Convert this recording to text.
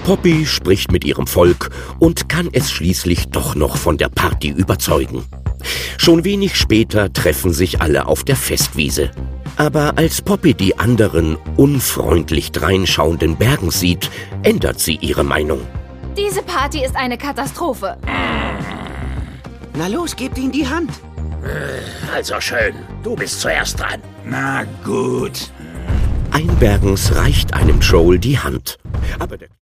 Poppy spricht mit ihrem Volk und kann es schließlich doch noch von der Party überzeugen. Schon wenig später treffen sich alle auf der Festwiese. Aber als Poppy die anderen unfreundlich dreinschauenden Bergen sieht, ändert sie ihre Meinung. Diese Party ist eine Katastrophe. Na los, gebt ihm die Hand. Also schön, du bist zuerst dran. Na gut. Einbergens reicht einem Troll die Hand. Aber der